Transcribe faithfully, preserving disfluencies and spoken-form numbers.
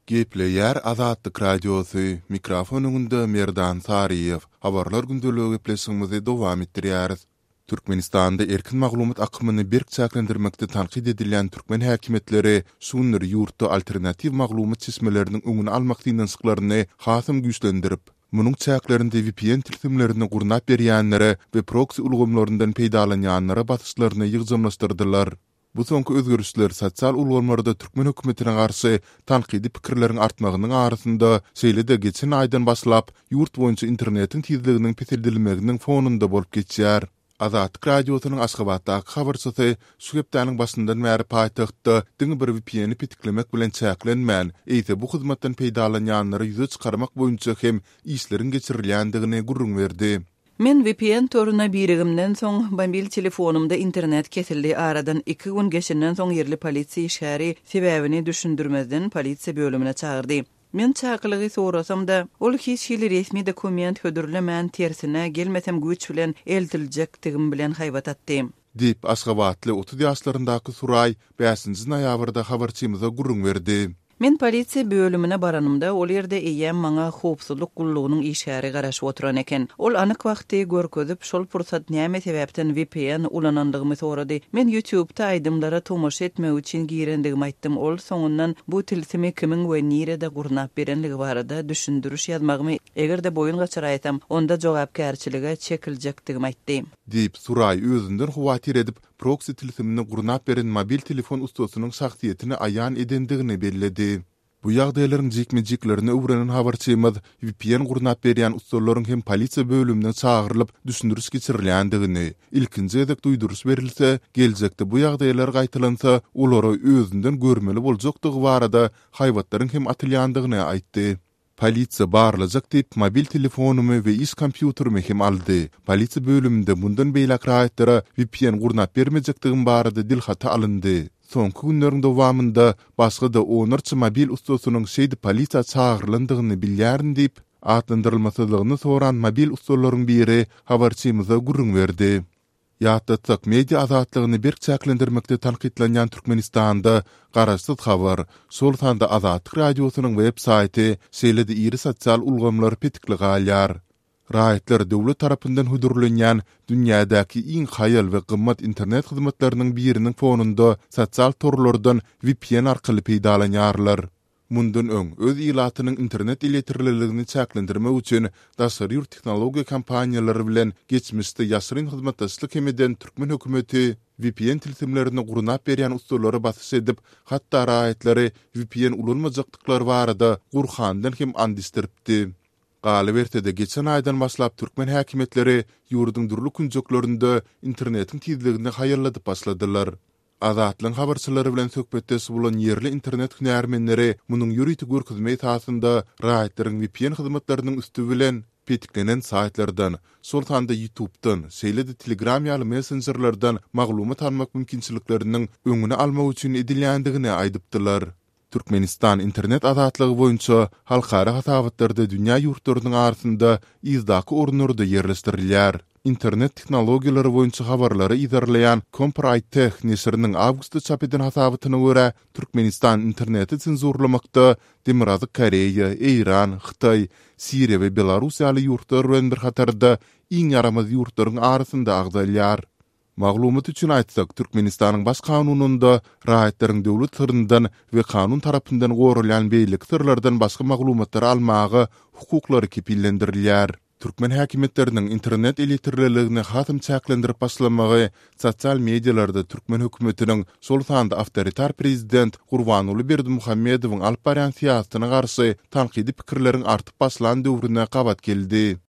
Gepleyer Azatlyk Radiosu mikrofonunda Merdan Sariyev habarlar gündölügi gepleşigimizi dowam etdirýäris. Türkmenistanda erkin maglumat akymyny berkçäklendirmekde tanqid edilen türkmen häkimetleri sunur ýurtda alternativ maglumat çeşmeleriniň öňüni almakdyň syklaryny hasym güýçlendirip, munyň çäklerinde V P N tilsimlerini gurnap berýänlere we proxy ulgamlaryndan peýdalanýanlara batyşlaryny ýygjamlaşdyrdylar. Bu soňky özgörüşler sosial ulgamlarda türkmen hökümetine garşy tanqidi pikirleriň artmagynyň arasynda şeýle-de geçen aýdan başlap ýurt boýunça internetiň tezliginiň pesildilmeginiň fonunda bolup geçýär. Azatlyk Radiosynyň Aşgabatdaky habarçysy şu hepdeniň başyndan bäri paýtagtda diňe bir V P N-i pitiklemek bilen çäklenmän, eýse bu hyzmatdan peýdalanýanlary ýüze çykarmak boýunça hem işleriň geçirilýändigine gurrun berdi. Men V P N toruna birigimden soň mobil telefonumda internet kesildi. Aradan iki gün geçenden soň yerli polisiýa şäheri sebäbini düşündirmezden polisiýa bölümine çağırdy. Men çağırlygy sorasam-da, ol hiç hili resmi dokument hödürlemän tersine gelmesem güç bilen eltiljekdigim bilen haýbat atdy. Dip Aşgabatly otuz ýaşlaryndaky Suray beşinji noýabrda habarçymyza gurrun berdi. Men polisiýa bölümine baranymda ol ýerde eýem maňa howpsuzlyk gullugynyň işäri garaşyp oturan eken. Ol anyk wagty görkezip şol pursat näme sebäpden V P N ulanandygymy sorady. Men YouTube'da aýdymlara tomoş etmek üçin girendigimi aýtdym. Ol soňundan bu tilsimi kimiň we nirede gurnap berenligi barada düşündürüş ýazmagymy egerde boýun gaçyraýsam, onda jogapkärçilige çekiljekdigimi aýtdy. Dip Suray özünden huwatir edip proxy tilsimini gurnap beren mobil telefon ustasynyň şahsiýetini aýan edendigini bellädi. Bu ýagdaýlaryň jikmejiklerini öwrenen habarçymyz V P N gurnap berýän ustalaryň hem polisiýa bölümine çağırlyp düşündürüş geçirilýändigini, ilkinji edek duýduruş berilse, geljekde bu ýagdaýlar gaýtalansa, olary özünden görmeli boljakdygy barada haýwatlaryň hem atylýandygyny aýtdy. Polisiýa barlajak dip mobil telefonumy we iş kompýuterymy hem aldy. Polisiýa bölüminde bundan beýlek raýatlara V P N gurnap bermejekdigim barada dilhata alındy. Soňky günleriň dowamında başga da onarçy mobil ustasynyň şeýdi polisiýa çağırlandygyny bilýärin dip, atlandyrylmasylygyny soran mobil ustalaryň biri habarçymyza gurrun berdi. Ýatdatsak media azatlygyny berkçäklendirmekde tanqidlenýän Türkmenistanda garaşsyz habar, şol sanda Azatlyk Radiosynyň web saýty şeýle-de iri sosial ulgamlar petikli galýar. Raýatlar döwlet tarapyndan hödürlenýän dünýädäki iň haýal we gymmat internet hyzmatlarynyň biriniň fonunda sosial torlardan V P N arkaly peýdalanýarlar. Mundan öň öz ilatynyň internet iletirliligini çäklendirmek üçin daşary ýurt teknologiýa kompaniýalary bilen geçmişde ýaşyryn hyzmatdaşlyk hemeden türkmen hökümeti V P N tilsimlerini gurnap berýän ustalary basyş edip, hatda raýatlary V P N ulanmajakdyklary barada gurhandan hem andistiripdi. Galy bertede geçen aýdan başlap türkmen häkimetleri ýurduň durly künjeklerinde internetiň tezligini haýalladyp başladylar. Azatlyň habarçylary bilen söhbetdeşip bolan yerli internet hünärmenleri munyň ýuridik görkezme esasynda raýatlaryň V P N hyzmatlarynyň üstü bilen petiklenen saýtlardan, şol sanda YouTube'dan, şeýle-de Telegram ýaly messengerlerden maglumat almak mümkinçilikleriniň öňüne almak üçin edilýändigini aýdypdylar. Türkmenistan internet azatlygy boýunça halkara hasabatlarda dünýä ýurtlarynyň arasynda izdaky ornurda ýerleşdirilýär. Internet teknologiýalary boýunça habarlary idarlayan Compright nesiriniň awgustda çap eden hasabatyna görä Türkmenistan interneti senzurlamakda Demirazı Koreýa, Eýran, Hytaý, Siriýa we Belarusiýa ýaly ýurtlar bilen bir hatarda iň ýaramaz ýurtlaryň arasynda agdalýar. Maglumat üçin aýtsak, Türkmenistanyň baş kanununda raýatlaryň döwlet sırryndan we kanun tarapyndan gorulýan beýlik sırlardan başga maglumatlar almagy hukuklary kepillendirilýär. Türkmen häkimetleriniň internet eletirliligini hasym çäklendirip başlamagy sosial medialarda türkmen hökümetiniň şol sanda awtoritar prezident Gurbanuly Berdimuhammedowyň alyp barýan siýasatyna garşy tanqidi pikirleriň artyp başlan döwrüne gabat geldi.